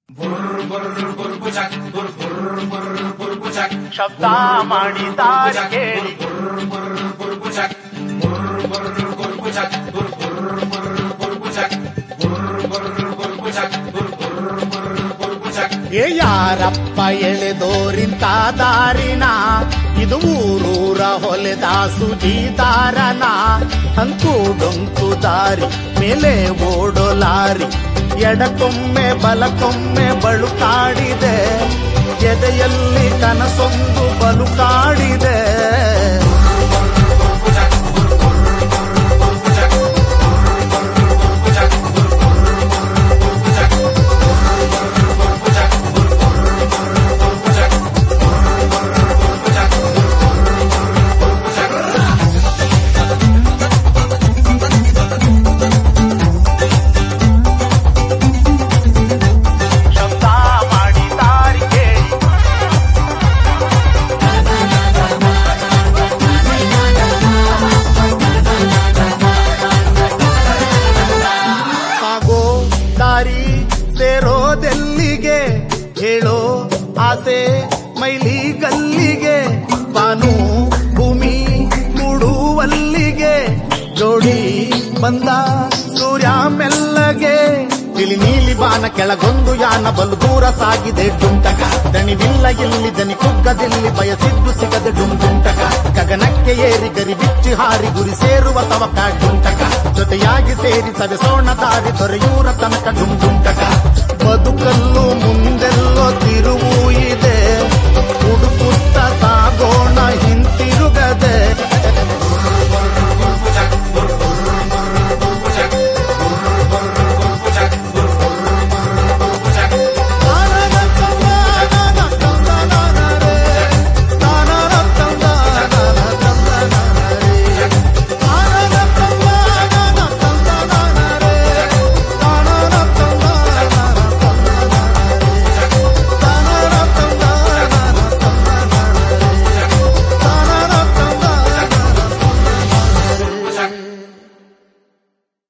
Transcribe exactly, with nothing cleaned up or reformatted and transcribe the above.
ಶಬ್ದ ಮಾಡಿದಾರೆ ಕೇಳಿ ಏ ಯಾರಪ್ಪ ಎಳೆದೋರಿಂತ ದಾರಿನ ಇದು ಊರೂರ ಹೊಲೆದ ಸುಜೀದಾರನ ಅಂಕು ಡೊಂಕು ದಾರಿ ಮೇಲೆ ಓಡೋ ಲಾರಿ ಎಡಕೊಮ್ಮೆ ಬಲಕೊಮ್ಮೆ ಬಳುಕಾಡಿದೆ ಎದೆಯಲ್ಲಿ ಕನಸೊಂದು ಬಲುಕಾಡಿದೆ ಸೇರೋದೆಲ್ಲಿಗೆ ಹೇಳೋ ಆಸೆ ಮೈಲಿ ಗಲ್ಲಿಗೆ ಬಾನು ಭೂಮಿ ಕೂಡುವಲ್ಲಿಗೆ ಜೋಡಿ ಬಂದ ಸೂರ್ಯ ಮೆಲ್ಲಗೆ ತಿಳಿ ನೀಲಿ ಬಾನ ಕೆಳಗೊಂದು ಯಾನ ಬಲು ದೂರ ಸಾಗಿದೆ ಡುಂಟಕ ದಣಿವಿಲ್ಲ ಇಲ್ಲಿ ದನಿ ಕುಗ್ಗದಿಲ್ಲಿ ಬಯಸಿದ್ದು ಸಿಗದೆ ಡುಂಟಕ ಗಗನಕ್ಕೆ ಏರಿ ಗರಿ ಬಿಚ್ಚಿ ಹಾರಿ ಗುರಿ ಸೇರುವ ತವಕ ಡುಂಟಕ ಜೊತೆಯಾಗಿ ಸೇರಿ ಸವೆಸೋಣ ದಾರಿ ದೊರೆಯೂರ ತನಕ ಡುಂಟಕ